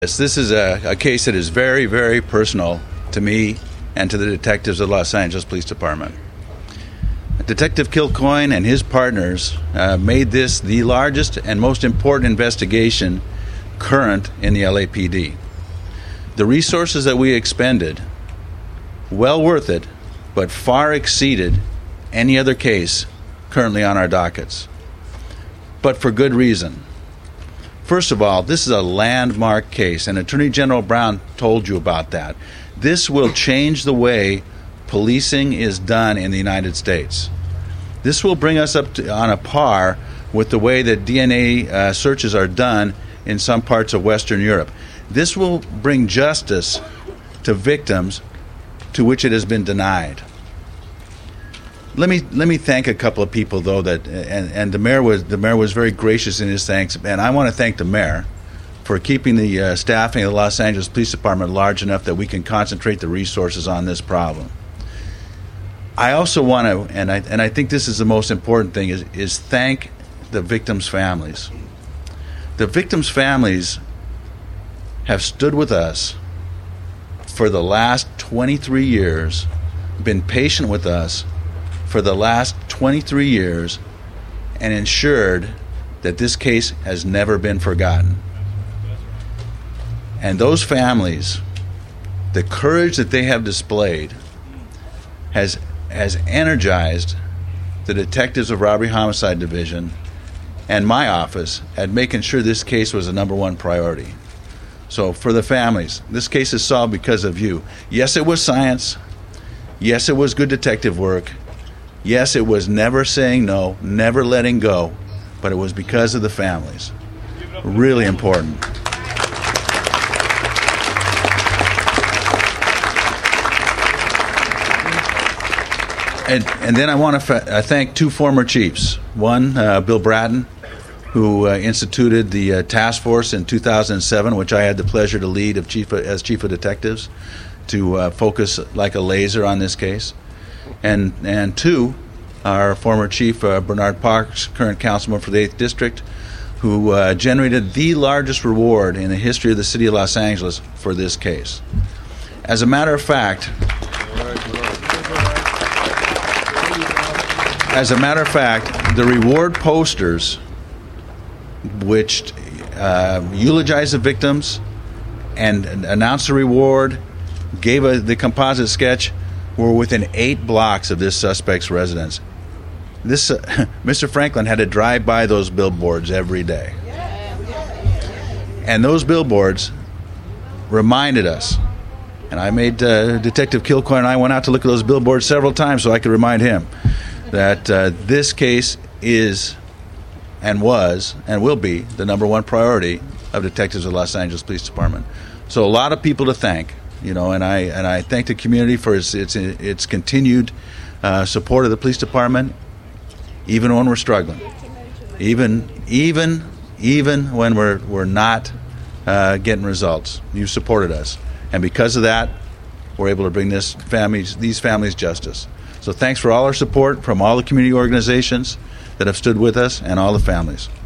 This is a case that is very, very personal to me and to the detectives of the Los Angeles Police Department. Detective Kilcoyne and his partners made this the largest and most important investigation current in the LAPD. The resources that we expended, well worth it, but far exceeded any other case currently on our dockets. But for good reason. First of all, this is a landmark case, and Attorney General Brown told you about that. This will change the way policing is done in the United States. This will bring us up on a par with the way that DNA searches are done in some parts of Western Europe. This will bring justice to victims to which it has been denied. Let me thank a couple of people, though, that and the mayor was very gracious in his thanks, and I want to thank the mayor for keeping the staffing of the Los Angeles Police Department large enough that we can concentrate the resources on this problem. I also want to, and I think this is the most important thing, is thank the victims' families. The victims' families have stood with us for the last 23 years, been patient with us for the last 23 years, and ensured that this case has never been forgotten. And those families, the courage that they have displayed has energized the detectives of Robbery Homicide Division and my office at making sure this case was the number one priority. So for the families, this case is solved because of you. Yes, it was science. Yes, it was good detective work. Yes, it was never saying no, never letting go, but it was because of the families. Really important. And then I want to thank two former chiefs. One, Bill Bratton, who instituted the task force in 2007, which I had the pleasure to lead as chief of detectives, to focus like a laser on this case. And two, our former chief, Bernard Parks, current councilman for the 8th District, who generated the largest reward in the history of the city of Los Angeles for this case. As a matter of fact, the reward posters, which eulogized the victims and announced the reward, gave the composite sketch, were within 8 blocks of this suspect's residence. This Mr. Franklin had to drive by those billboards every day. And those billboards reminded us, and I made Detective Kilcoyne and I went out to look at those billboards several times so I could remind him that this case is and was and will be the number one priority of detectives of the Los Angeles Police Department. So a lot of people to thank. And I thank the community for its continued support of the police department, even when we're struggling, even when we're not getting results. You supported us, and because of that, we're able to bring these families justice. So thanks for all our support from all the community organizations that have stood with us and all the families.